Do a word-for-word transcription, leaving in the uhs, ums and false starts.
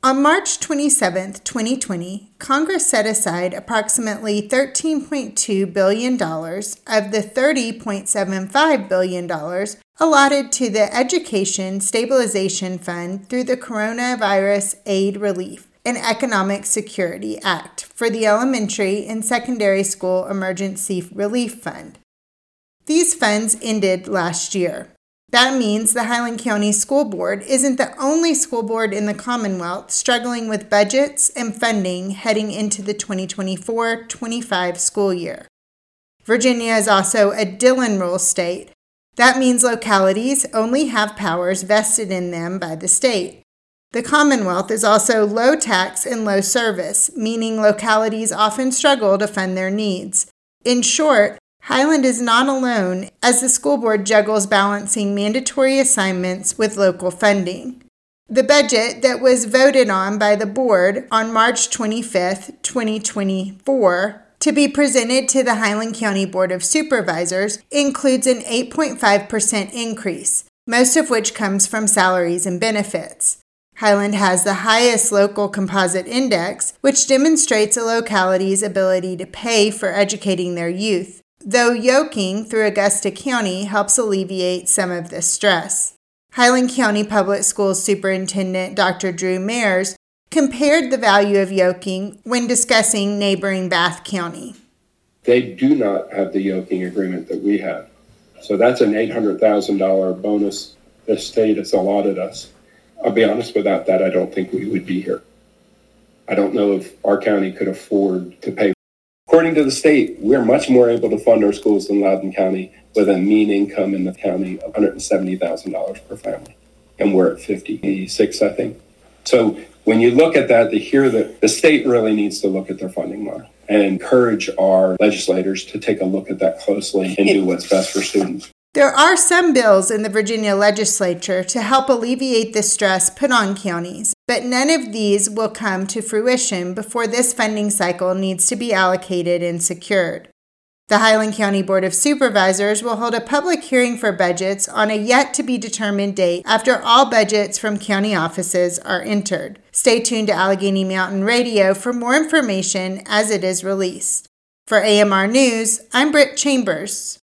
On March twenty-seventh, twenty twenty, Congress set aside approximately thirteen point two billion dollars of the thirty point seven five billion dollars allotted to the Education Stabilization Fund through the Coronavirus Aid, Relief, and Economic Security Act for the Elementary and Secondary School Emergency Relief Fund. These funds ended last year. That means the Highland County School Board isn't the only school board in the Commonwealth struggling with budgets and funding heading into the twenty twenty-four twenty-five school year. Virginia is also a Dillon Rule state. That means localities only have powers vested in them by the state. The Commonwealth is also low tax and low service, meaning localities often struggle to fund their needs. In short, Highland is not alone as the school board juggles balancing mandatory assignments with local funding. The budget that was voted on by the board on March twenty-fifth, twenty twenty-four, to be presented to the Highland County Board of Supervisors includes an eight point five percent increase, most of which comes from salaries and benefits. Highland has the highest local composite index, which demonstrates a locality's ability to pay for educating their youth, though yoking through Augusta County helps alleviate some of this stress. Highland County Public Schools Superintendent Doctor Drew Mayers compared the value of yoking when discussing neighboring Bath County. They do not have the yoking agreement that we have. So that's an eight hundred thousand dollars bonus the state has allotted us. I'll be honest, without that, I don't think we would be here. I don't know if our county could afford to pay. According to the state, we're much more able to fund our schools than Loudoun County with a mean income in the county of one hundred seventy thousand dollars per family. And we're at fifty-six, I think. So when you look at that, to hear that the state really needs to look at their funding model and encourage our legislators to take a look at that closely and do what's best for students. There are some bills in the Virginia legislature to help alleviate the stress put on counties, but none of these will come to fruition before this funding cycle needs to be allocated and secured. The Highland County Board of Supervisors will hold a public hearing for budgets on a yet-to-be-determined date after all budgets from county offices are entered. Stay tuned to Allegheny Mountain Radio for more information as it is released. For A M R News, I'm Britt Chambers.